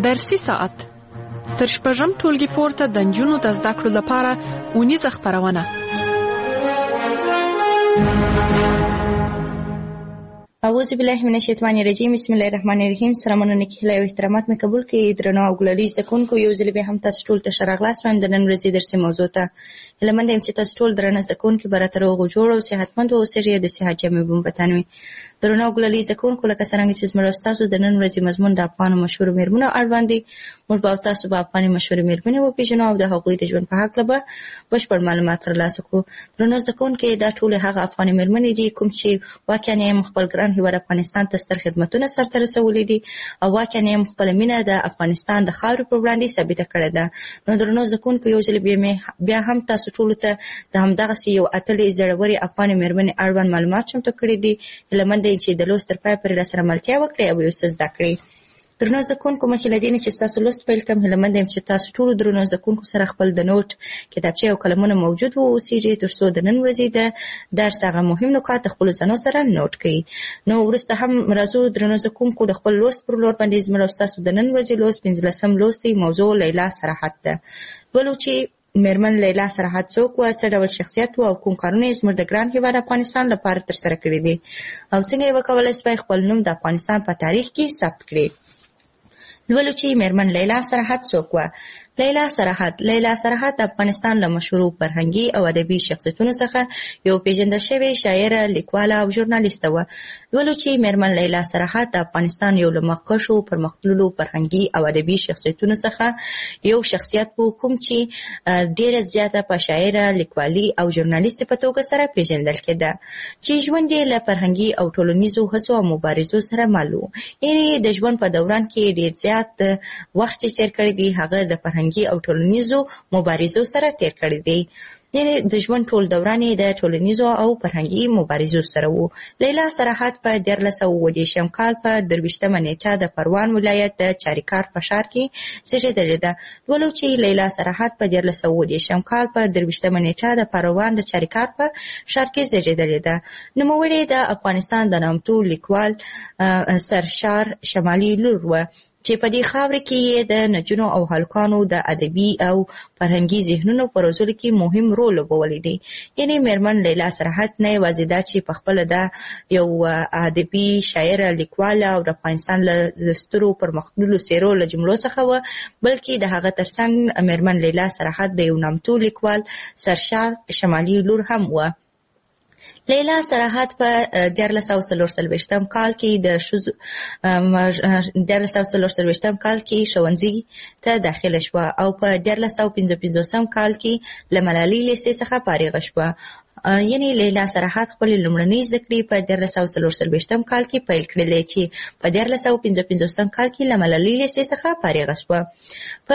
درسي ساعت تر شپږم ټولګي پورته د نجونو د زده کړو لپاره اونیزه خپرونه. اعوذ بالله من الشیطان الرجیم. بسم الله الرحمن الرحیم. سلامونه کله او احترامات مې قبول کړئ. درنو او ګلالي زده کوونکو، یو ځل بیا هم تاسو ټول ته ښه راغلاست وایم د نن ورځې درسي موضوع ته. هیله منده یم چې تاسو ټول درنه زده کوونکي به راته روغ جوړ او صحتمند واوسئ، د صحت جامې به مو په تن وي. درنو او ګلالي زده کوونکو، لکه څرنګه چې زموږ ستاسو د نن ورځې مضمون د افغانو مشهورو میرمنو اړوند دی، موږ به تاسو به افغاني مشهورې میرمنې وپېژنو او د هغوی د ژوند په هکله به بشپړ معلومات ترلاسه کړو. درنو زده کوونکي، دا ټولې هغه افغاني میرمنې دي کوم چې واقعا یې خپل ګران هېواد افغانستان ته ستر خدمتونه سرته رسولي دي او واقعا یې خپله مینه د افغانستان د خاورې پر وړاندې ثابته کړې ده. نو درنو زده کوونکو، یو ځل بیا هم تاسو ټولو ته د همدغسې یو اتلې زړورې افغاني میرمنې اړوند معلومات چمتو کړي دي. هیله منده یم چې د لوست تر پایه پورې راسره ملتیا وکړئ او یو څه زده کړئ. درنو زده کوونکو، مخکې له دې نه چې ستاسو لوست پیل کړم، هیله منده یم چې تاسو ټولو درنو زده کوونکو سره خپل د نوټ کتابچې او قلمونه موجود واوسیږي، تر څو د نن ورځې د درس هغه مهم نکات د خپلو ځانو سره نوټ کړئ. نو وروسته هم راځو درنو زده کوونکو د خپل لوست پر لور باندې. زموږ او ستاسو د نن ورځې لوست 15 لوست دی. موضوع لیلا سراحت ده. ولو چې میرمن لیلا سراحت څوک وه، څه ډول شخصیت و او کوم کارونه یې زموږ د ګران هېواد افغانستان لپاره ترسره کړي دي او څنګه یې وکولی شوی خپل نوم د افغانستان په تاریخ کې ثبت کړي. ولو چې میرمن لیلا سراحت څوک وه. لیلا سراحت د افغانستان له مشهورو فرهنګي او ادبي شخصیتونو څخه یو پیژندل شوې شاعره، لیکواله او ژورنالیسته وه. ولو چې میرمن لیلا سراحت د افغانستان یو له مخکښو پرمختللو فرهنګي او ادبي شخصیتونو څخه یو شخصیت و کوم چې ډېره زیاته په شاعره، لیکوالي او ژورنالیستې په توګه سره پیژندل کېده، چې ژوند یې له فرهنګي او ټولنیزو هڅو او مبارزو سره مل و. یعنې د ژوند په دوران کې ډېر زیات وخت چې تېر کړی دی هغه د فرهنګي او ټولنیزو مبارزو سره تیر کړی دی. یعنې د ژوند ټول دوران یې د ټولنیزو او فرهنګي مبارزو سره و. لیلا سراحت په 1930 کال په 23 نیټه د پروان ولایت د چاریکار په ښار کې زېږېدلې ده. ولو چې لیلا سراحت په 1930 کال په 23 نیټه د پروان د چاریکار په ښار کې زېږېدلې ده، نوموړې د افغانستان د نامتو لیکوال سرشار شمالي لور وه، چې په دې خاوره کې یې د نجونو او هلکانو د ادبي او فرهنګي ذهنونو په روزلو کې مهم رول لوبولی دی. یعنې میرمن لیلا سراحت نه یوازې دا چې په خپله د یو ادبي شاعره، لیکواله او د افغانستان له سترو پرمختللو څېرو له جملو څخه وه، بلکې د هغه ترڅنګ میرمن لیلا سراحت د یو نامتو لیکوال سرشار شمالي لور هم وه. لیلا سراحت په 1940 کال کې د 1940 کال کې ښوونځي ته داخله شوه او په 1955 کال کې له ملالۍ لیسې څخه فارغه شوه. یعنې لیلا سراحت خپلې لومړنۍ زده کړې په 1940 کال کې پیل کړلې، چې په 1955 کال کې له ملالۍ لیسې څخه فارغه شوه. په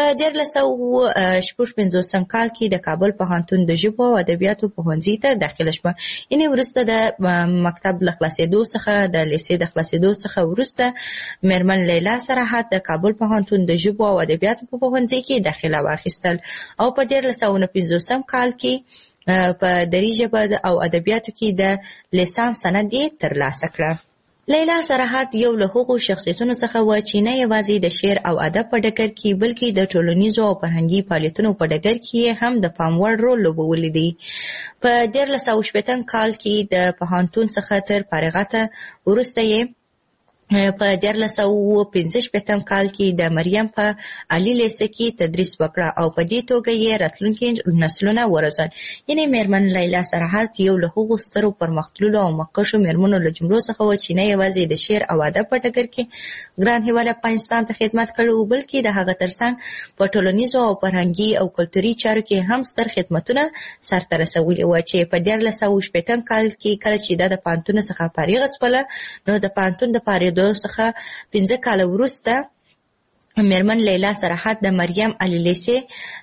1956 کال کې د کابل پوهنتون د ژبو او ادبیاتو پوهنځي ته داخله شوه. یعنې وروسته د مکتب له خلاصېدو څخه، د لیسې د خلاصېدو څخه وروسته میرمن لیلا سراحت د کابل پوهنتون د ژبو او ادبیاتو په پوهنځي کې داخله واخیستل او په 1959 کال کې په دري ژبه او ادبیاتو کې د لیسانس سند یې ترلاسه کړه. لیلا سراحت یو له هغو شخصیتونو څخه وه چې نه یوازې د شعر او ادب په ډګر کې بلکې د ټولنیزو او فرهنګي فعالیتونو په ډګر کې هم د پام وړ رول لوبولی دی. په 1960 کال کې د پوهنتون څخه تر فارغته وروسته یې په 1965 کال کې د مریم په علي لیسه کې تدریس وکړه او په دې توګه یې راتلونکي نسلونه وروزل. یعنې میرمن لیلا سراحت یو له هغو سترو پرمختللو او مخکښو میرمنو له جملو څخه وه چې نه یوازې د شعر او ادب په ډګر کې ګران هېواد افغانستان ته خدمت کړی و، بلکې د هغه ترڅنګ په ټولنیزو او فرهنګي او کلتوري چارو کې هم ستر خدمتونه سرته رسولي وه، چې په 1960 کال کې کله چې دا د پوهنتون څخه فارغه شوله، نو د پوهنتون د فارغېدو څخه 5 کاله وروسته میرمن لیلا سراحت د مریم علي لیسې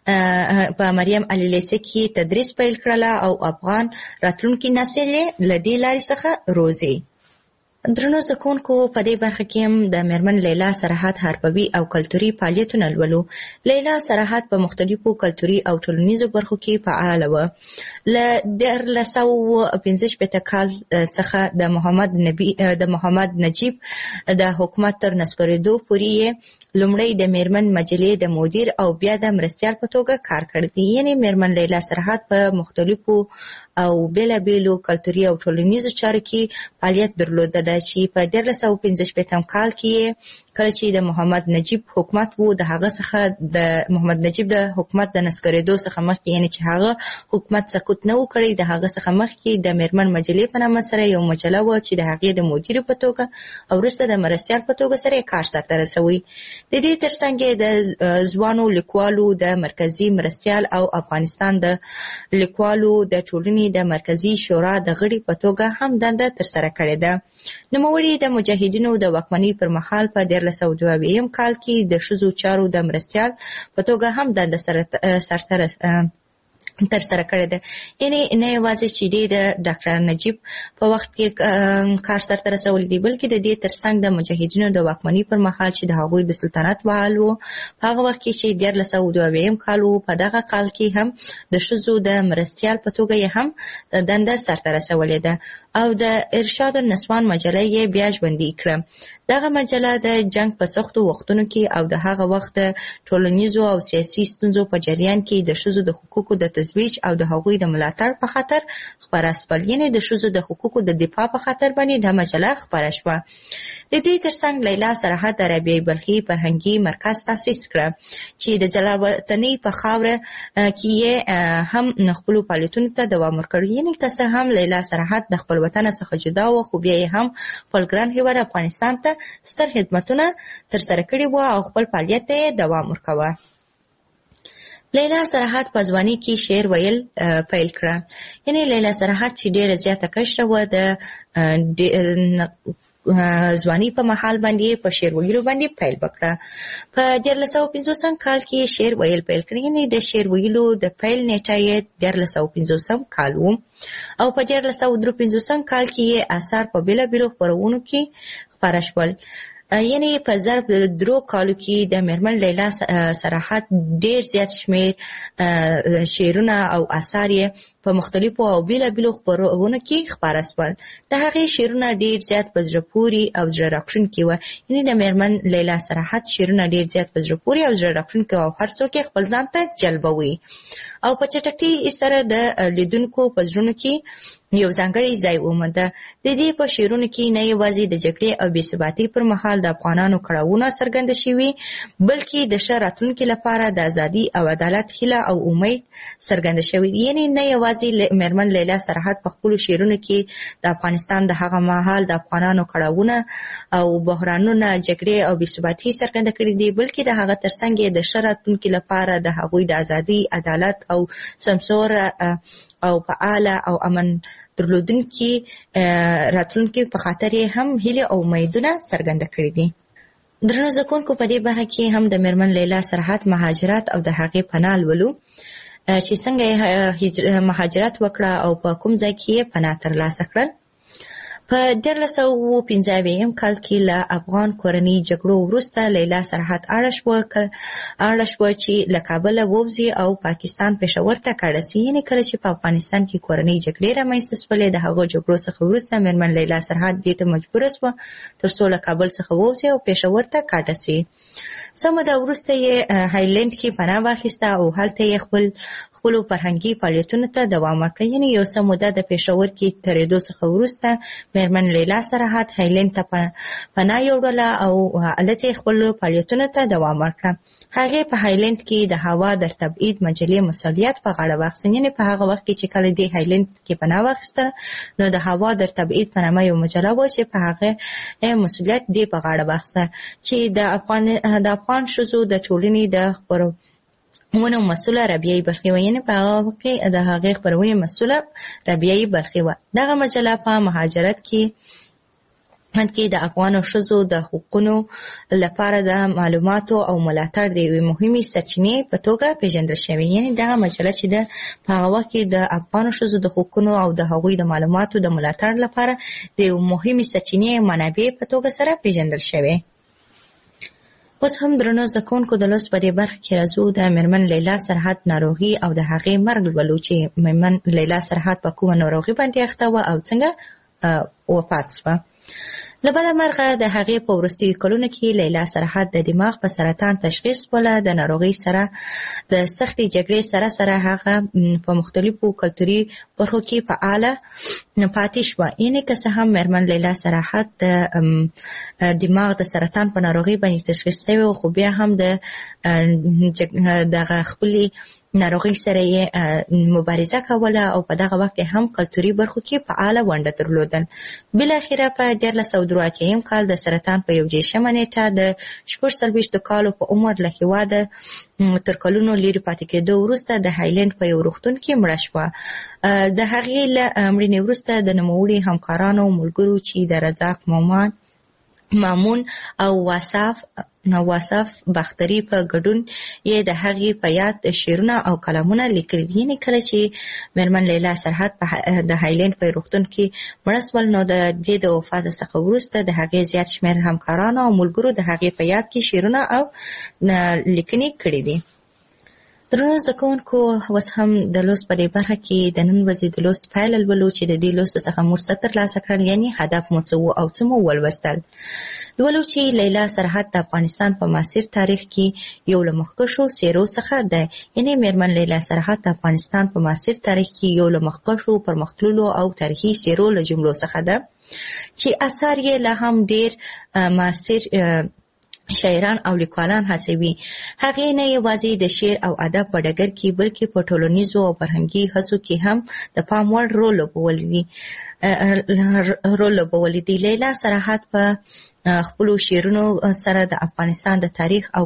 کې تدریس پیل کړله او افغان راتلونکي نسل یې له دې لارې څخه روزي. درنو زده کوونکو، په دې برخه کې هم د میرمن لیلا سراحت حرفوي او کلتوري فعالیتونه لولو. لیلا سراحت په مختلفو کلتوري او ټولنیزو برخو کې فعاله وه. له 1965 کال څخه د محمد نجیب د حکومت تر نسکورېدو پورې لومړی د میرمن مجلې د مدیر او بیا د مرستیال په توګه کار کړی دی. یعنی میرمن لیلا سرحد په مختلفو او بیلابیلو کلتوري او ټولنیزو چارو کې فعالیت درلوده چې په 1945 کال کې کله چې د محمد نجیب حکومت وو د هغه څخه د محمد نجیب د حکومت د نسکورېدو څخه مخکې یعنی چې هغه حکومت سقوط نه وکړي د هغه څخه مخکې د میرمن مجلې په نامه سره یو مجله وه چې د هغې د مدیر په توګه او وروسته د مرستیال په توګه سره کار سرته رسوي. د دې ترڅنګ د ځوانو لیکوالو د مرکزي مرستیال او افغانستان د لیکوالو د ټولنې د مرکزي شورا د غړي په توګه هم دنده ترسره کړې ده. نوموړي د مجاهدینو د واکمنۍ پر مهال په 1922 کال کې د ښځو چارو د مرستیال په توګه هم دنده ترسره کړې ده. یعنی نه یوازې چې دی د ډاکټر نجیب په وخت کې کار سرته رسولی دی بلکې د دې ترڅنګ د مجاهدینو د واکمنۍ پر مهال چې د هغوی د سلطنت وهل و په هغه وخت کې چې 1922 کال و په دغه کال کې هم د ښځو د مرستیال په توګه یې هم دنده سرته رسولې ده او د ارشاد النسوان مجله یې بیا ژوندۍ کړه. دغه مجله د جنگ په سختو وختونو کې او د هغه وخت ټولنیزو او سیاسي ستونزو په جریان کې د ښځو د حقوقو د تزویج او د هغوی د ملاتړ په خاطر خپره شول. یعنی د ښځو د حقوقو د دفاع په خاطر باندې دا مجله خپره شوه. د دې ترڅنګ لیلا سرحد د رابعه بلخي فرهنګي مرکز تاسیس کړه چې د جلال وطنۍ په خاوره کې یې هم خپلو فعالیتونو ته دوام ورکړ. یعنی که څه هم لیلا سرحد د خپل وطن څخه جدا و خو بیا یې هم خپل ګران هېواد افغانستان ته ستر خدمتونه ترسره کړي وو او خپل فعالیت ته دوام ورکوه. لیلا سرحد په ځوانۍ کې شعر ویل پیل کړه. یعنی لیلا سرحد چې ډېره زیاته کشره وه د ځوانۍ په مهال باندې په شعر ویلو باندې پیل وکړه. په 1950 کال کې شعر ویل پیل کړ. یعنی د شعر ویلو د پیل نیټه یې 1950 کال و او په 1953 کال کې یې اثار په بیلابیلو خپرونو کې خپاره شول. یعنی په ضرب د 3 کالو کې د میرمن لیلا سرحد ډیر زیات شمیر شعرونه او اثار یې په مختلفو او بیلابیلو خپرونو کې خپاره شول. د هغې شعرونه ډیر زیات په زړه پورې او زړه راښکونکي وو. یعنی د میرمن لیلا سرحد شعرونه ډیر زیات په زړه پورې او زړه راښکونکي وو او هر څوک یې خپل ځان ته جلبوي او په چټکۍ سره د لیدونکو په زړونو کې یو ځانګړی ځای ومونده. د دې په شعرونو کې نه یوازې د جګړې او بې ثباتۍ پر مهال د افغانانو کړاوونه څرګنده شوي بلکې د ښه راتلونکي لپاره د ازادي او عدالت هیله او امید څرګنده شوي. یعنی نه یوازې میرمن لیلا سرحد په خپلو شعرونو کې د افغانستان د هغه مهال د افغانانو کړاوونه او بحرانونه جګړې او بې ثباتۍ څرګنده کړي دي بلکې د هغه ترڅنګ یې د ښه راتلونکي لپاره د هغوی د ازادي عدالت او سمسور او فعاله او امن درلودونکي راتلونکي په خاطر یې هم هیله او امیدونه څرګنده کړي دي. درنو زده کوونکو په دې برخه کې هم د میرمن لیلا سرحد مهاجرت او د هغې پناه لولو چې څنګه مهاجرت وکړه او په کوم ځای کې یې پناه ترلاسه کړل. په 1915 کال کې له افغان کورنۍ جګړو وروسته لیلا سرحد اړه شوه چې له کابله ووځي او پاکستان پېښور ته کډه سي. یعنې کله چې په افغانستان کې کورنۍ جګړې رامنځته شولې د هغو جګړو څخه وروسته میرمن لیلا سرحد دې ته مجبوره شوه تر څو له کابل څخه ووځي او پېښور ته کډه سي. څه موده وروسته یې هایلند کې پناه واخیسته او هلته یې خپلو فرهنګي فعالیتونو ته دوام ورکړ. یعنې یو څه موده د پېښور کې تېرېدو څخه وروسته میرمن لیلا سرحد هایلند ته پناه یوړله او هلته یې خپلو فعالیتونو ته دوام ورکړه. هغې په هایلند کې د هوا در تبعید مجلې مسؤلیت په غاړه واخیسته. یعنې په هغه وخت کې چې کله دې هایلند کې پناه واخیسته نو د هوا در تبعید په نامه یو مجله وه چې په هغې مسؤلیت دې په غاړه واخیسته چې د افغان ښځو د ټولنې د خپرونو مسؤله رابعه بلخي وه. یعنې په هغه وخت کې د هغې خپرونې مسؤله رابعه بلخي وه. دغه مجله په مهاجرت کې د افغانو ښځو د حقوقو لپاره د معلوماتو او ملاتړ د یوې مهمې سرچینې په توګه پیژندل شوې. یعنې دغه مجله چې په هغه وخت کې د افغانو ښځو د حقوقو او د هغوی د معلوماتو د ملاتړ لپاره د یوې مهمې سرچینې منابع په توګه سره پیژندل شوې. اوس هم درنو زده کوونکو د لوست په دې برخه کې راځو د میرمن لیلا سرحد ناروغي او د هغې مرګ لولو چې میرمن لیلا سرحد په کومه ناروغي باندې اخته وه او څنګه وفات شوه. له بده مرغه د هغې په وروستیو کلونو کې لیلا سرحد د دماغ په سرطان تشخیص وله. د ناروغۍ سره د سختې جګړې سره هغه په مختلفو کلتوري برخو کې فعاله پاتې شوه. یعنې که څه هم مېرمن لیلا سرحد د دماغ د سرطان په ناروغۍ باندې تشخیص شوی و، خو بیا هم دغه خپلې ناروغۍ سره یې مبارزه کوله او په دغه وخت هم کلتوري برخو کې فعاله ونډه درلودل. بالاخره په 1983 کال د سرطان په 21 نیټه د 46 کالو په عمر له هېواده تر کلونو لرې پاتې کېدو وروسته د هایلند په یو روغتون کې مړه شوه. د هغې له مړینې وروسته د نوموړي همکارانو او ملګرو چې د رزاق مامون او واصف باختري په ګډون یې د هغې په یاد شعرونه او کلامونه لیکلي. یعنې کله چې مېرمن لیلا سرحد د هایلند په روغتون کې مړه شول، نو د دې د وفات څخه وروسته د هغې زیات شمېر همکارانو او ملګرو د هغې په یاد کې شعرونه او لیکنې کړي دي. درنو زده کوونکو، اوس هم د لوست په دې برخه کې د نن ورځې د لوست پایله لولو چې د دې لوست څخه موږ څه ترلاسه کړل، یعنې هدف مو څه و او څه مو ولوستل. لولو چې لیلا سرحد د افغانستان په معاصر تاریخ کې یو له مخکښو څېرو څخه ده. یعنې مېرمن لیلا سرحد د افغانستان په معاصر تاریخ کې یو له مخکښو پرمختللو او تاریخي څېرو له جملو څخه ده چې اثار یې لا هم ډېر معاصر شاعران او لیکوالان هڅوي. هغې نه یوازې د شعر او ادب په ډګر کې بلکې په ټولنیزو او فرهنګي هڅو کې هم د پام وړ رول لوبولی دی. لیلا سرحد په خپلو شعرونو سره د افغانستان د تاریخ او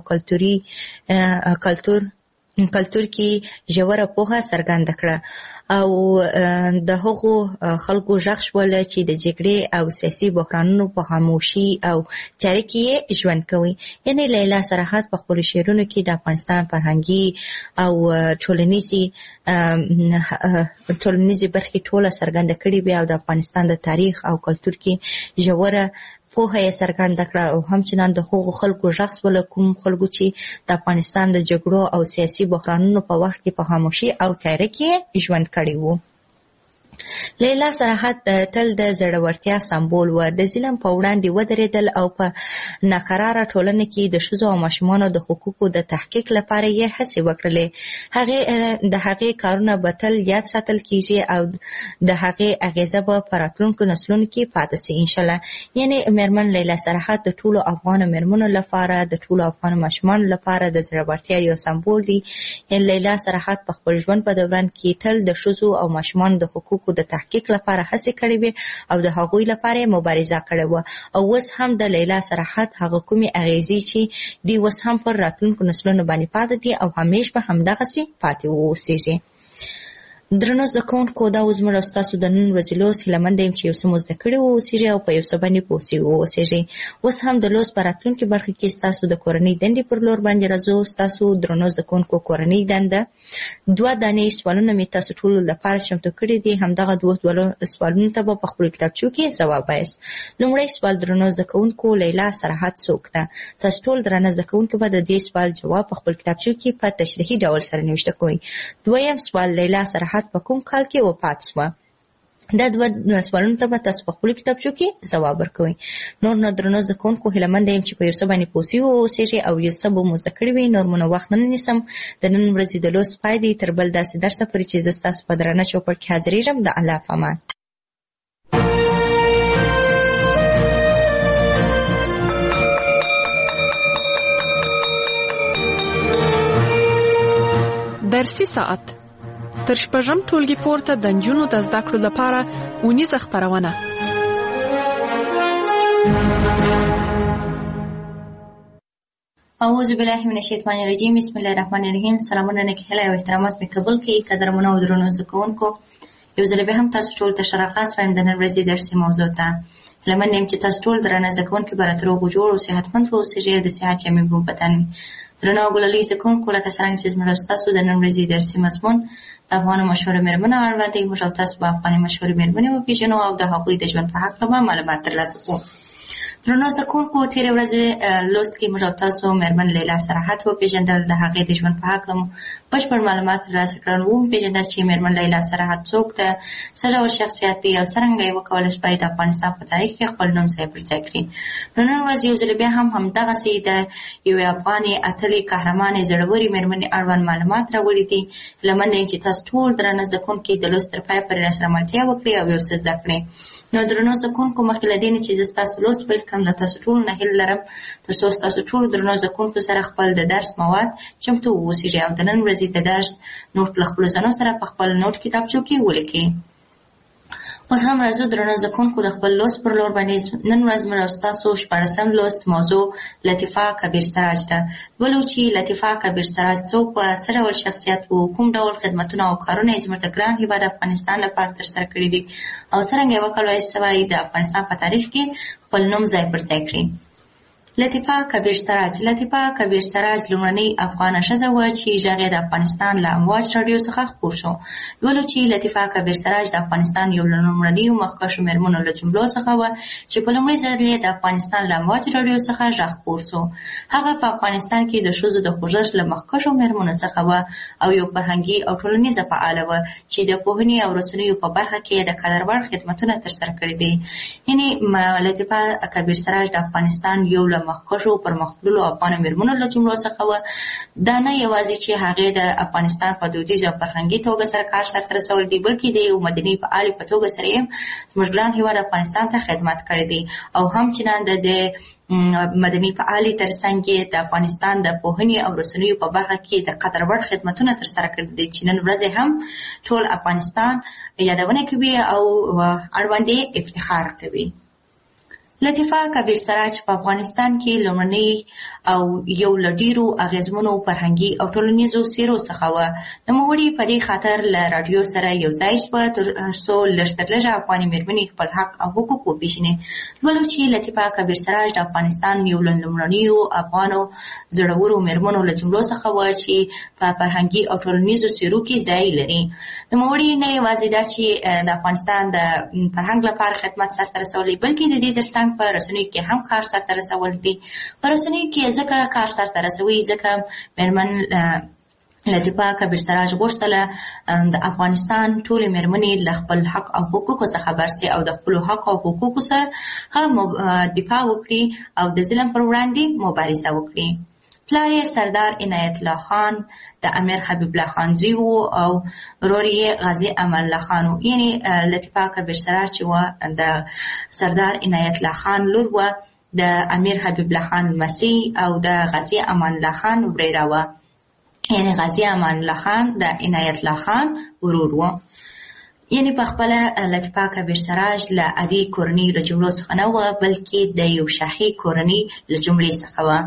کلتور کې ژوره پوهه څرګنده کړه او د هغو خلکو غږ شوله چې د جګړې او سیاسي بحرانونو په خاموشي او تیاره کې ژوند کوي. یعنې لیلا سرحد په خپلو شعرونو کې د افغانستان فرهنګي او ټولنیزې برخې ټوله څرګنده کړې وې او د افغانستان د تاریخ او کلتور کې ژوره پوهه یې څرګنده کړه او همچنان د هغو خلکو غږ شوله کوم خلکو چې د افغانستان د جګړو او سیاسي بحرانونو په وخت کې په خاموشي او تیاره کې ژوند کړی وو. لیلا سرحد تل د زړورتیا سمبول و. د ظلم په وړاندې ودرېدل او په ناقراره ټولنه کې د ښځو او ماشومانو د حقوقو د تحقیق لپاره یې هڅې وکړلې. د هغې کارونه به تل یاد ساتل کیږي او د هغې اغیزه به په راتلونکو نسلونو کې پاتې سي انشاءالله. یعنې مېرمن لیلا سرحد د ټولو افغان مېرمنو لپاره، د ټولو افغان ماشومانو لپاره د زړورتیا یو سمبول دی. لیلا سرحد په خپل ژوند په دوران کې تل د ښځو او ماشومانو د حقوقو د تحقیق لپاره هڅې کړې وې او د هغوی لپاره مبارزه کړې وه. او اوس هم د لیلا سرحد هغه کومې اغیزې چې دی اوس هم پر راتلونکو نسلونو باندې پاتې دي او همیش به همدغسې پاتې واوسېږي. درنو زده کوونکو، دا اوس زموږ او ستاسو د نن ورځې لوست هیله یم چې یو څه مو زده کړي واوسېږي او په یو څه باندې پوه سوي واوسېږي. اوس هم د لوست په راتلونکي برخه کې ستاسو د کورنۍ دندې پر لور باندې راځو. ستاسو درنو زده کوونکو کورنۍ دنده 2 دانې سوالونه مې تاسو ټولو لپاره چمتو کړي دي. همدغه 2 سوالونو ته به په خپلو کتابچو کې ځواب وایاست. لومړی سوال: درنو زده کوونکو، لیلا سرحد څوک ده؟ تاسو ټول درنه زده کوونکو به د دې سوال جواب په خپل کتابچو کې په تشریحي ډول سره نوشته کوئ. دویم سوال: لیلا سرحد په کوم کال کې وفات شوه؟ دا 2 سوالونو ته به تاسو په خپلو کتابچو کې ځواب ورکوئ. نور نو درنو زده کوونکو، هیله یم چې په یو څه باندې پوه سوي واوسېږئ او یو څه به مو زده کړي وي. نور مو نه وخت نه نیسم. د نن ورځې د لوست پای دی. تر بل داسې درسه پورې چې زه ستاسو په درانه چوپړ کې حاضرېږم. د الله په امان. درسي ساعت تر 6 ټولګي پورته د نجونو د زده کړو لپاره اونیزه خپرونه. اعوذ بالله من الشیطان الرجیم. بسم الله الرحمن الرحیم. سلامونه، نکهله او احترامات مې قبول کړئ. قدرمنو او درنو زده کوونکو، یو ځل بیا هم تاسو ټول ته ښه راغلاست وایم د نن ورځې درسي موضوع ته. هیله مند یم چې تاسو ټول درانه زده کوونکي به راته روغ جوړ او صحتمند واوسېږئ او د صحت جامې به بدن وي. درنو او ګلالي زده کوونکو، لکه څرنګه چې زموږ ستاسو د نن ورځې درسي مضمون د افغانو مشهورو مېرمنو اړوند دی. موږ او تاسو به افغاني مشهورې مېرمنې وپېژنو او د هغوی د ژوند په هکله به معلومات ترلاسه کړو. درنو زده کوونکو، تېرې ورځې لوست کې موږ او تاسو مېرمن لیلا سراحت وپېژندل. د هغې د ژوند په هکله مو بشپړ معلومات ترلاسه کړل. وپېژندل چې مېرمن لیلا سراحت څوک ده، څه ډول شخصیت دی او څرنګه یې وکولی شوای د افغانستان په تاریخ کې خپل نوم ځای پر ځای کړي. نو نن ورځ یو ځل بیا هم همدغسې د یوې افغانې اتلې قهرمانې زړورې مېرمنې اړوند معلومات راوړي دي. هیله منده یم چې تاسو ټول درانه زده کوونکي د لوست تر پایه پورې راسره ملتیا وکړئ او یو څه زده کړئ. نو درنو زده کوونکو، مخکې له دې نه چې زه ستاسو لوست پیل کړم، د تاسو ټولو نه هیله لرم تر څو ستاسو ټولو درنو زده کوونکو سره خپل د درس مواد چمتو واوسیږي او د نن ورځې د درس نوټ له خپلو ځانو سره په خپل نوټ کتابچو کې ولیکئ. اوس هم راځو درنو زده کوونکو د خپل لوست پر لور باندې. نن ورځ موږ او ستاسو 14م لوست موضوع لطیفه کبیر سراج ده. ولو چې لطیفه کبیر سراج څوک وه، څه ډول شخصیت و، کوم ډول خدمتونه او کارونه یې زموږ د ګران هېواد افغانستان لپاره ترسره کړي دي او څرنګه یې وکولای شوای د افغانستان په تاریخ کې خپل نوم ځای پر ځای کړي. لطیفه کبیر سراج. لطیفه کبیر سراج لومړنۍ افغانه ښځه وه چې غږ یې د افغانستان له امواج راډیو څخه خپور شو. ولو چې لطیفه کبیر سراج د افغانستان یو له لومړنیو مخکښو مېرمنو له جملو څخه وه چې په لومړي ځل یې د افغانستان له امواج راډیو څخه غږ خپور شو. هغه په افغانستان کې د ښځو د خوځښت له مخکښو مېرمنو څخه وه او یو فرهنګي او ټولنیزه فعاله وه چې د پوهنې او رسنیو په برخه کې د قدر وړ خدمتونه ترسره کړي دي. یعنې لطیفه کبیر سراج د افغانستان یو له مخکښو پرمختللو افغانو مېرمنو له جملو څخه وه. دا نه یوازې چې هغې د افغانستان په دودیزه او فرهنګي توګه سره کار سرته رسولی دی، بلکې د یو مدني فعالې په توګه سره یې زموږ ګران هېواد افغانستان ته خدمت کړی دی او همچنان د مدني فعالې تر څنګ یې د افغانستان د پوهنې او رسنیو په برخه کې د قدر وړ خدمتونه ترسره کړي دي چې نن ورځ هم ټول افغانستان یادونه کوي او اړوند یې افتخار کوي. لطیفه کبیر سراج په افغانستان کې لومړنۍ او یو له ډېرو اغېزمنو فرهنګي او ټولنیزو څېرو څخه وه. نوموړې په دې خاطر له راډیو سره یو ځای شوه تر څو لږ تر لږه افغاني مېرمنې خپل حق او حقوق وپېژني. ولو چې لطیفه کبیر سراج د افغانستان یو له لومړنیو افغانو زړورو مېرمنو له جملو څخه وه چې په فرهنګي او ټولنیزو څېرو کې ځای لري. نوموړې نه یوازې دا چې د افغانستان د فرهنګ لپاره خدمت سرته رسولی، بلکې د دې تر څنګ په رسنیو کې هم کار سرته رسول دي. په رسنیو کې ځکه کار سرته رسوي ځکه مېرمن لطیفه کبیر سراج غوښتله د افغانستان ټولې مېرمنې له خپل حق او حقوقو څخه خبر سي او د خپلو حق او حقوقو سره هم دفاع وکړي او د ظلم پر وړاندې مبارزه وکړي. پلار یې سردار عنایت الله خان د امیر حبیب الله خان زوی و او ورور یې غازي امان الله خان و. یعنې لطیفه کبیر سراج چې وه د سردار عنایت الله خان لور وه، د امیر حبیب الله خان لمسۍ او د غازي امان الله خان وريره وه. یعنې غازي امان الله خان د عنایت الله خان ورور و. یعنې په خپله لطیفه کبیر سراج له عادي کورنۍ له جملو څخه نه وه، بلکې د یو شاهي کورنۍ له جملې څخه وه.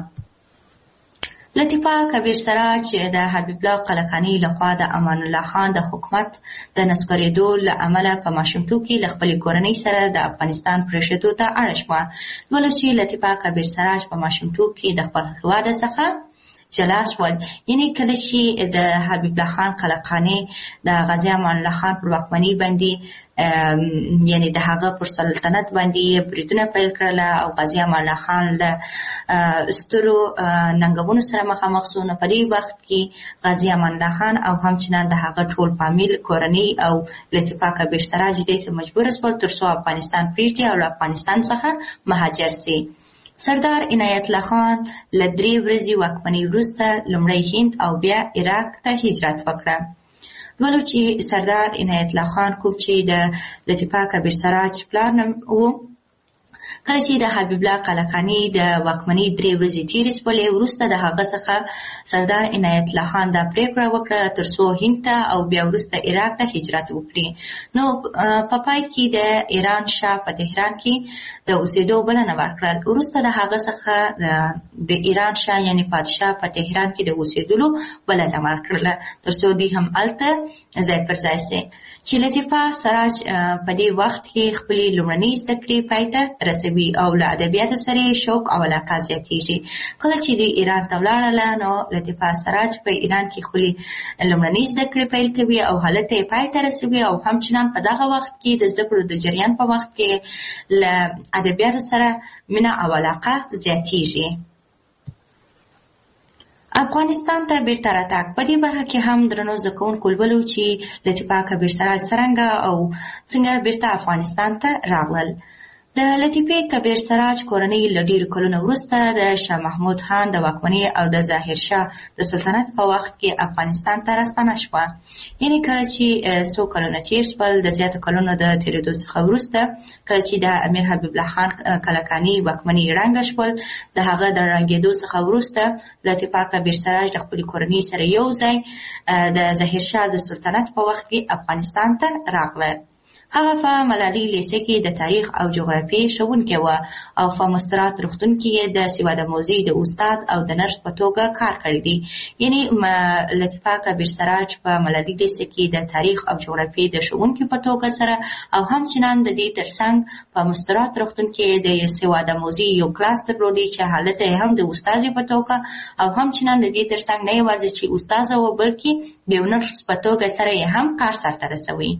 لطیفه کبیر سراج د حبیب الله قلقاني لخوا د امان الله خان د حکومت د نسکورېدو له امله په ماشومتوب کې له خپلې کورنۍ سره د افغانستان پرېښودو ته اړ شوه. ولو چې لطیفه کبیر سراج په ماشومتوب کې د خپل هېواد څخه جلا شول. یعنې کله چې د حبیب الله خان قلقاني د غازي امان الله خان پر واکمنۍ باندې یعنی د هغه پر سلطنت باندې بریدونه پیل کړل او غازي امان الله خان له سترو ننګونو سره مخامخ شو. نو په دې وخت کې غازي امان الله خان او همچنان د هغه ټول فامیل کورنۍ او لطیفه کبیر سراج دې ته مجبور شول تر څو افغانستان پرېږدي او له افغانستان څخه مهاجر شي. سردار عنایت الله خان له 3 ورځې واکمنۍ وروسته لومړی هند او بیا عراق ته هجرت وکړه. ولو چې سردار عنایت الله خان کوم چې د لطیفه کبیر سراج پلار نوم و، کله چې د حبیب الله قلقاني د واکمنۍ 3 ورځې تېرې شولې، وروسته د هغه څخه سردار عنایت الله خان دا پرېکړه وکړه تر څو هند ته او بیا وروسته عراق ته هجرت وکړي. نو په پای کې د ایران شاه په تهران کې د اوسېدو بلنه ورکړل. وروسته د هغه څخه د ایران شاه یعنې پادشاه په تهران کې د اوسېدلو بلنه ورکړله تر څو دوی هم هلته ځای پر ځای شي. چې لطیفه سراج په دې وخت کې خپلې لومړنۍ زده کړې پای ته رسولې. رسوي او له ادبیاتو سره شوق او علاقه زیاتیږي. کله چې د ایران ته ولاړله نو لطیفه سراج په ایران کې خپلې لومړنۍ زده کړې پیل کوي او حالت یې پای ته رسوي او همچنان په دغه وخت کې د زده کړو د جریان په وخت کې له ادبیاتو سره مینه او علاقه زیاتیږي. افغانستان ته بیرته راتګ په دې برخه کې هم درنو زده کوونکو لولو چې لطیفه کبیر سراج څرنګه او څنګه بیرته افغانستان ته راغلل. د لطیفه کبیر سراج کورنۍ له ډېرو کلونو وروسته د شاه محمود خان د واکمنۍ او د ظاهر شاه د سلطنت په وخت کې افغانستان ته راستنه شوه. یعنې کله چې څو کلونه تېر شول د زیاتو کلونو د تېرېدو څخه وروسته کله چې د امیر حبیب الله خان کلکاني واکمنۍ ړنګه شول د هغه د ړنګېدو څخه وروسته لطیفه کبیر سراج د خپلې کورنۍ سره یو ځای د ظاهر شاه د سلطنت په وخت کې افغانستان ته راغله. هغه په ملالۍ لیسې کې د تاریخ او جغرافیې ښوونکې وه او په مسترات روغتون کې د سواد آموزۍ د استاد او د نرس په توګه کار کړی دی. یعنې لطیفه کبیر سراج په ملالۍ لیسې کې د تاریخ او جغرافیې د ښوونکې په توګه سره او همچنان د دې ترڅنګ په مسترات روغتون کې د سواد آموزۍ یو کلاس درلودی چې حالت یې هم د استادې په توګه او همچنان د دې ترڅنګ نه یوازې چې استاده وه بلکې د یو نرس په توګه سره یې هم کار سرته رسوي.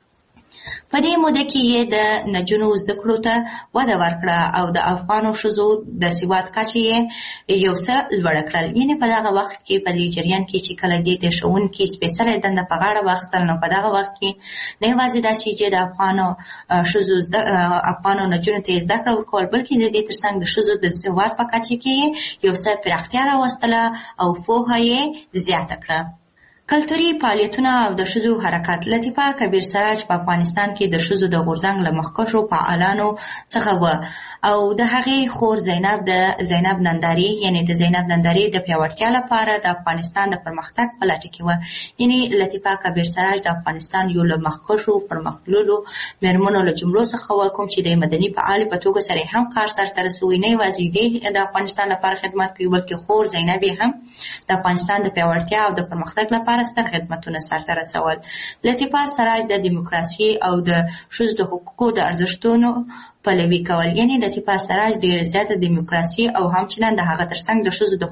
په دې موده کې یې د نجونو زده کړو ته وده ورکړه او د افغانو ښځو د سواد کچه یې یو څه لوړه کړل. یعنې په دغه وخت کې په دې جریان کې چې کله دې د ښوونکي سپېڅلې دنده په غاړه واخیستل نو په دغه وخت کې نه یوازې دا چې د افغانو ښځو افغانو نجونو ته یې زده کړه ورکول بلکې د دې ترڅنګ د ښځو د سواد په کچه کې یو څه پراختیا راوستله او پوهه یې زیاته کړه. کلتوري فعالیتونه او د ښځو حرکت. لطیفه کبیر سراج په افغانستان کې د ښځو د غورځنګ له مخکښو فعالانو څخه وه او د هغې خور زینب ننداري یعنې د زینب ننداري د پیاوړتیا لپاره د افغانستان د پرمختګ په لټه کې وه. یعنې لطیفه کبیر سراج د افغانستان یو له مخکښو پرمختللو مېرمنو له جملو څخه وه کوم چې د مدني فعالې په توګه سره هم کار سرته رسوي. نه یوازې دې د افغانستان لپاره خدمت کوي بلکې خور زینب هم د افغانستان د پیاوړتیا او د پرمختګ لپاره ستر خدمتونه سرته رسول. لطیفه سراج د دیموکراسي او د ښځو د حقوقو د ارزښتونو پلوي کول. یعنې لطیفه سراج ډېره زیاته دیموکراسي او همچنان د هغه ترڅنګ د ښځو د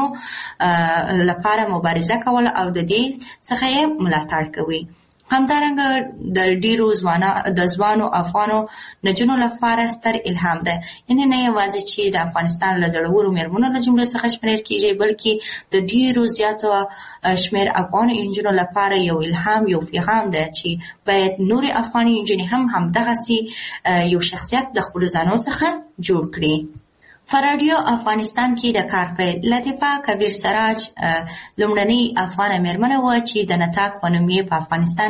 حقوقونو لپاره مبارزه کول او د دې څخه یې ملاتړ کوي. همدارنګه د ډیرو ځوانو افغانو نجونو لپاره ستر الهام ده. یعنې نه یوازې چې د افغانستان له زړورو مېرمنو له جملې څخه شمېرل کېږي بلکې د ډیرو زیاتو شمېر افغانو نجونو لپاره یو الهام یو پیغام ده چې باید نورې افغاني نجونې هم همدغسې یو شخصیت د خپلو ځانو څخه جوړ کړي. په راډیو افغانستان کې د کار پیل. لطیفه کبیر سراج لومړنۍ افغانه مېرمنه وه چې د نطاق په نوم یې په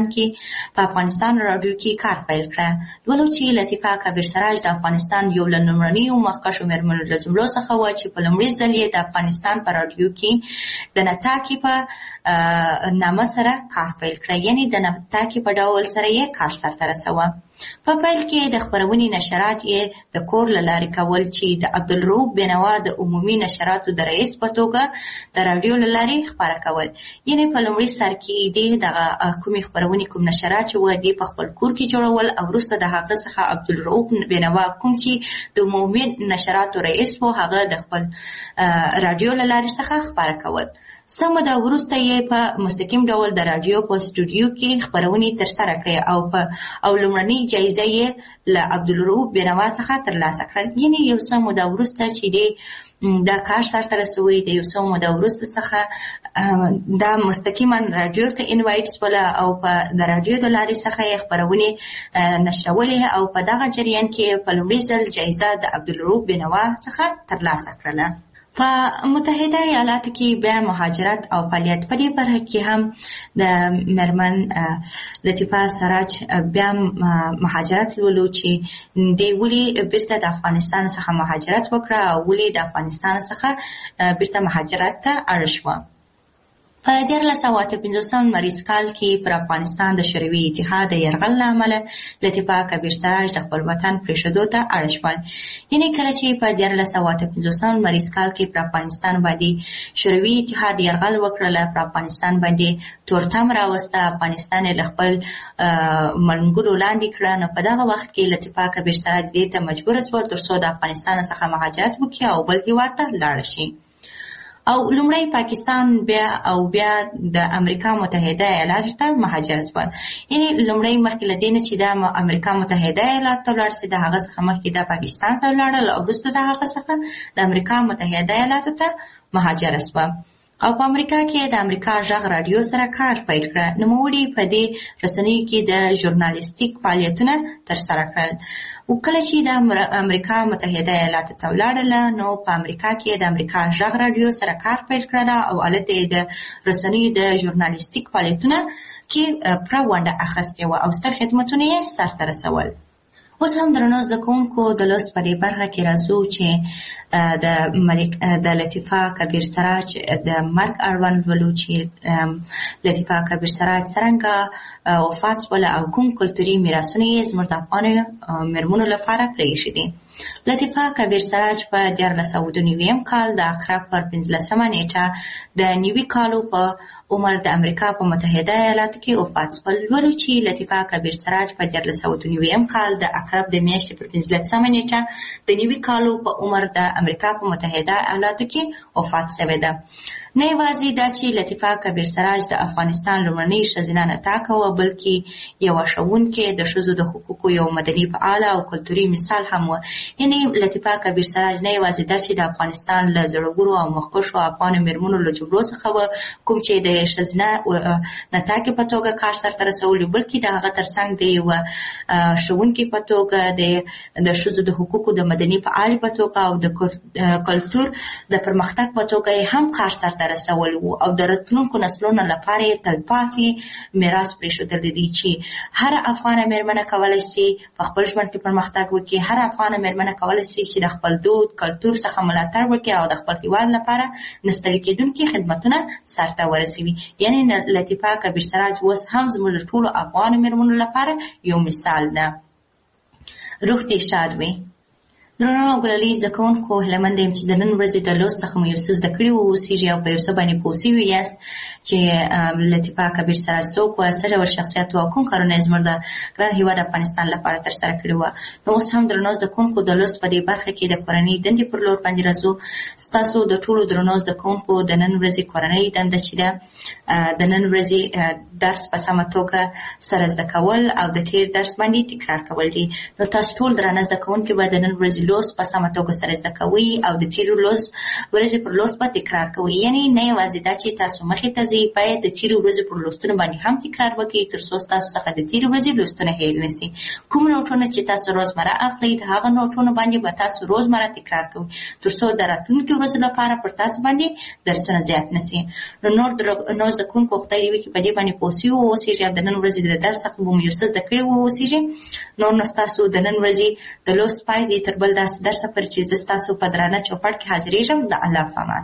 افغانستان راډیو کې کار پیل کړه. لولو چې لطیفه کبیر سراج د افغانستان یو له لومړنیو مخکښو مېرمنو له جملو څخه وه چې په لومړي ځل یې د افغانستان په راډیو کې د نطاقې په نامه سره کار پیل کړه. یعنې د نطاقې په ډول سره یې کار سرته رسوه. په پیل کې د خپرونې نشرات یې د کور له لارې کول چې د عبدالرؤف بینوا د عمومي نشراتو د رئیس په توګه د راډیو له لارې خپاره کول. یعنې په لومړي سر کې دې دغه کومې خپرونې کوم نشرات چې وه دې په خپل کور کې جوړول او وروسته د هغه څخه عبدالرؤف بینوا کوم چې د عمومي نشراتو رئیس و هغه د خپل راډیو له لارې څخه خپاره کول. څه موده وروسته یې په مستقیم ډول د راډیو په سټوډیو کې خپرونې ترسره کړې او لومړنۍ جایزه یې له عبدالرؤف بینوا څخه ترلاسه کړل. یعنې یو څه موده وروسته چې دا کار سرته رسوي د یو څه موده وروسته څخه دا مستقیما راډیو ته انوایټ شوله او په د راډیو د لارې څخه یې خپرونې نشرولې او په دغه جریان کې په لومړي ځل جایزه د عبدالرؤف بینوا څخه ترلاسه کړله. په متحده ایالاتو کې بیا مهاجرت او فعالیت. په دې برخه کې هم د مېرمن لطیفه سراج بیا مهاجرت لولو چې دې ولې بیرته د افغانستان څخه مهاجرت وکړه او ولې د افغانستان څخه بیرته مهاجرت ته اړ شوه. په 1450 لمریز کال کې پر افغانستان د شوروي اتحاد د یرغل له امله لطیفه کبیر سراج د خپل وطن پرېښودو ته اړ شول. یعنې کله چې په 1450 لمریز کال کې پر افغانستان باندې شوروي اتحاد یرغل وکړله، پر افغانستان باندې تورتم راوسته، افغانستان یې له خپل منګولو لاندې کړه، نو په دغه وخت کې لطیفه کبیر سراج دې ته مجبوره شوه تر څو د افغانستان څخه مهاجرت وکړي او بل هېواد ته لاړه شي. او لومړی پاکستان بیا د امریکا متحده ایالاتو ته مهاجر شول. یعنې لومړی مخکې له دې نه چې د امریکا متحده ایالاتو ته ولاړ شي، د هغه څخه مخکې د پاکستان ته ولاړل او وروسته د هغه څخه د امریکا متحده ایالاتو ته مهاجر شوه. او په امریکا کې د امریکا غږ راډیو سره کار پیل کړ. نوموړي په دې رسنیو کې د ژورنالیستیک فعالیتونه ترسره کړل. او کله چې د امریکا متحده ایالاتو ته ولاړله، نو په امریکا کې د امریکا غږ راډیو سره کار پیل کړل او هلته یې د رسنیو د ژورنالیستیک فعالیتونه کې پوره ونډه اخیستې وه او ستر خدمتونه یې سرته رسول. اوس هم درنو زده کوونکو د لوست په دې برخه کې راځو چې د لطیفه کبیر سراج د مرګ اړوند ولو چې لطیفه کبیر سراج څرنګه وفات شوله او کوم کلتوري میراثونه یې زموږ د افغانو میرمنو لپاره پرېښي دي. لطیفه کبیر سراج په 1492 کال د اکرب پر 15 نیټه د نوي کالو په عمر د امریکا په متحده ایالاتو کې وفات شول. ولو چې لطیفه کبیر سراج په 1492 کال د اکرب د میاشتې پر 15 نیټه د نوي کالو په عمر د امریکا په متحده ایالاتو کې وفات شوې ده. نه یوازې دا چې لطیفه کبیر سراج د افغانستان لومړنۍ ښځینه نطاقه وه، بلکې یوه ښوونکې، د ښځو د حقوقو یو مدني فعاله او کلتوري مثال هم وه. یعنې لطیفه کبیر سراج نه یوازې دا چې د افغانستان له زړورو او مخکښو افغانو میرمنو له جګړو څخه وه، کوم چې د ښځینه نطاقې په توګه کار سرته رسولي، بلکې د هغه ترڅنګ د یوه ښوونکې په توګه، د ښځو د حقوقو د مدني فعالې په توګه او د کلتور د پرمختګ په توګه یې هم کار سرته رسول وو او د راتلونکو نسلونو لپاره یې تلپاتې میراث پرېښودلی دی چې هره افغانه میرمنه کولی شي په خپل ژوند کې پرمختګ وکړي. هره افغانه میرمنه کولی شي چې د خپل دود کلتور څخه ملاتړ وکړي او د خپل هېواد لپاره نه ستړي کېدونکي خدمتونه سرته ورسوي. یعنې لطیفه کبیر سراج اوس هم زموږ د ټولو افغانو میرمنو لپاره یو مثال ده. روح دې شاد وي. درنو او ګلالي زده کوونکو، هیله مند یم چې د نن ورځې د لوست څخه مو یو څه زده کړي واوسیږي او په یو څه باندې پوه شوي یاست چې لطیفه کبیر سراج څوک وه، څه ډول شخصیت وه او کوم کارونه یې زموږ د ګران هېواد افغانستان لپاره ترسره کړي وه. نو اوس هم درنو زده کوونکو د لوست په دې برخه کې د کورنۍ دندې پر لور باندې راځو. ستاسو د ټولو درنو زده کوونکو د نن ورځې کورنۍ دنده چې ده د نن ورځې درس په سمه توګه سره زده کول او د تېر درس باندې تکرار کول دي. نو تاسو ټول درانه زده کوونکي به د نن ورځې لوست په سمه توګه سره زده کوئ او د تېرو ورځې پر لوست به تکرار کوئ. یعنې نه یوازې دا چې تاسو مخې ته ځئ، باید د تېرو ورځې پر لوستونو باندې هم تکرار وکړئ تر څو ستاسو څخه د تېرې ورځې لوستونه هېر نه شي. کوم نوټونه چې تاسو روزمره اخلئ، د هغه نوټونو باندې به تاسو روزمره تکرار کوئ تر څو د راتلونکي ورځو لپاره پر تاسو باندې درسونه زیات نه شي. نو نور زده کوونکو خدای دې وکړي په دې باندې پوه شوي واوسېږي او د نن ورځې د درس څخه به مو یو څه زده کړي واوسېږي. نور نو ستاسو د نن ورځې د لوست پای دی تر بل داسې درسه پر چې زه ستاسو په درانه چوپړ کې حاضرېږم. د الله په امان.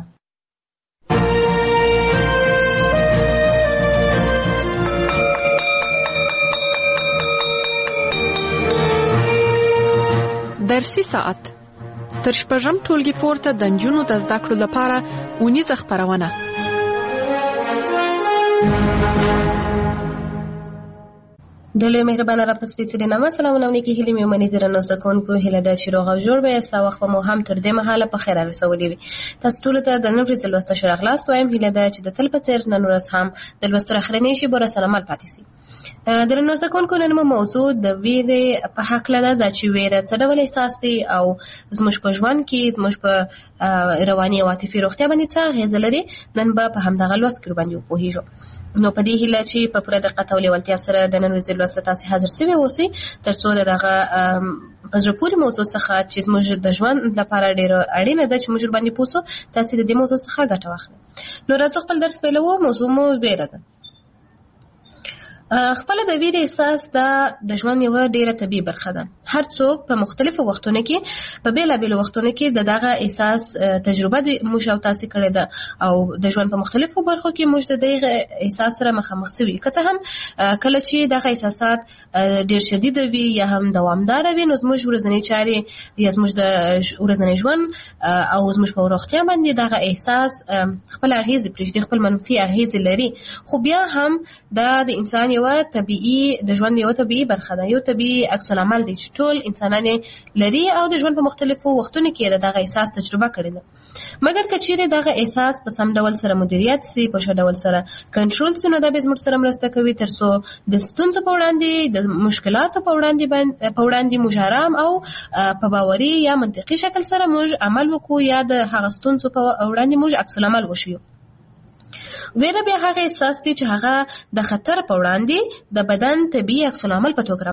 درسي ساعت تر شپږم ټولګي پورته د نجونو د زده کړو لپاره اونیزه خپرونه. د لوی مهربانه رب په سپېڅلي نامه سلامونه او نیکې هیلې مې ومنئ. درنو زده کوونکو، هیله ده چې روغ او جوړ به یاست او وخت به مو هم تر دې مهاله په خیر رسولی وي. تاسو ټولو ته د نن ورځې لوست ښه راغلاست وایم. هیله ده چې د تل په څېر نن ورځ هم د لوستو اخرنۍ شېبو راسره مل پاتې شي. درنو زده کوونکو، نن مو موضوع د ویرې په هکله ده، دا چې ویره څه ډول احساس دی او زموږ په ژوند کې زموږ په رواني او عاطفي روغتیا باندې څه اغېزه لري. نن به په همدغه لوست کې باندې وپوهېږو. نو په دې هیله چې په پوره دقت او لیوالتیا سره د نن ورځې لوست تاسې حاضر شوي اوسئ تر څو د دغه په زړه پورې موضوع څخه چې زموږ د ژوند لپاره ډېره اړینه ده چې موږ ورباندې پوه شو، تاسې د دې موضوع څخه ګټه واخلئ. نو راځو خپل درس پیلوو. موضوع مو ویره ده. خپل د ویرې احساس د ژوند یو ډیره طبیعي برخه ده. هر څوک په مختلفو وختونو کې په بیلابیلو وختونو کې دغه احساس تجربه موږ او تاسو کړې ده او د ژوند په مختلفو برخو کې موږ د دغه احساس سره مخامخ شوي. که څه هم کله چې دغه احساسات ډیر شدید وي یا هم دوامدار وي، نو زموږ ورځنی چارې یا زموږ د ورځنی ژوند او زموږ په روغتیا باندې دغه احساس خپل اغیز پرېږدي، خپل منفي اغیز لري. خو بیا هم د انسان یو طبيعي د ژوند یو طبيعي برخه ده، یو طبيعي عکس العمل دی چې ټول انسانان لري او د ژوند په مختلفو وختونو کې دغه احساس تجربه کړی ده. مګر که چیرې دغه احساس په سم ډول سره مدیریت سي، په ښه ډول سره کنټرول سي، نو دا به زموږ سره مرسته کوي ترڅو د ستونزو په وړاندې، د مشکلاتو په وړاندې موږ آرام او په باوري یا منطقي شکل سره موږ عمل وکړو یا د هغه ستونزو په وړاندې موږ عکس العمل وشو. ویره بیا هغه احساس دی چې هغه د خطر په وړاندې د بدن طبيعي عکس العمل په توګه